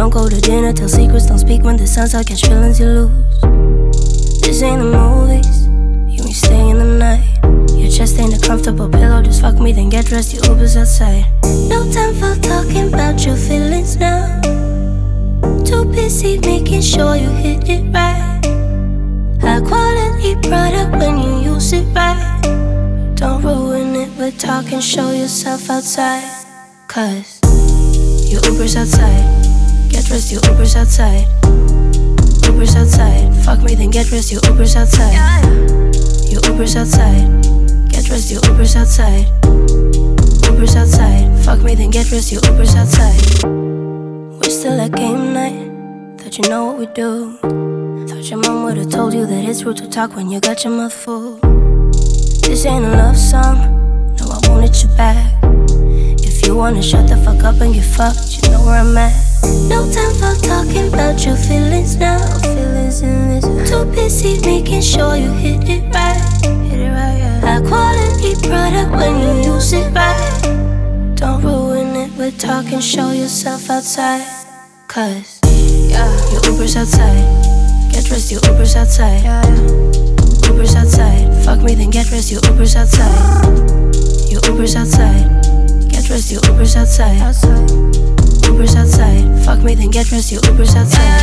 Don't go to dinner, tell secrets, don't speak when the sun's out, catch feelings you lose. This ain't the movies, you ain't staying the night. Your chest ain't a comfortable pillow, just fuck me, then get dressed, your Uber's outside. No time for talking about your feelings now. Too busy making sure you hit it right. High quality product when you use it right. Don't ruin it with talking, show yourself outside. Cause your Uber's outside. Get dressed, your Uber's outside. Uber's outside. Fuck me, then get dressed, your Uber's outside. Your Uber's outside. Get dressed, your Uber's outside. Uber's outside. Fuck me, then get dressed, your Uber's outside. We're still at game night. Thought you know what we do. Thought your mom would've told you that it's rude to talk when you got your mouth full. This ain't a love song. No, I won't hit you back. If you wanna shut the fuck up and get fucked, you know where I'm at. No time for talking about your feelings now. Feelings in this. Too busy making sure you hit it right. Hit it right, yeah. High quality product when you use it right. Don't ruin it with talking, show yourself outside. Cause your Uber's outside. Get dressed, your Uber's outside. Uber's outside. Fuck me, then get dressed, your Uber's outside. Your Uber's outside. Get dressed, your Uber's outside. Uber's outside. Fuck me, then get dressed, your Uber's outside.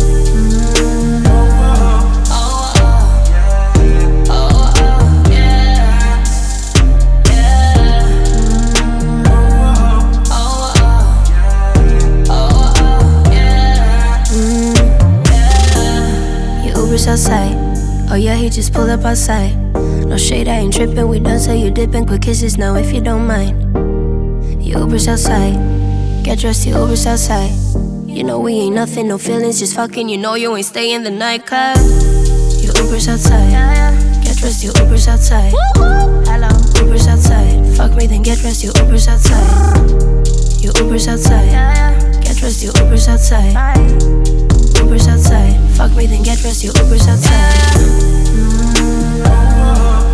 Uber's outside. Oh yeah, he just pulled up outside. No shade, I ain't trippin'. We done, so you dippin'. Quick kisses now if you don't mind. Your Uber's outside. Get dressed, your Uber's outside. You know we ain't nothing, no feelings, just fucking. You know you ain't staying the night, cause your Uber's outside. Get dressed, your Uber's outside. Hello. Uber's outside. Fuck me, then get dressed, your Uber's outside. Your Uber's outside. Get dressed, your Uber's outside. Uber's outside. Fuck me, then get dressed, your Uber's outside.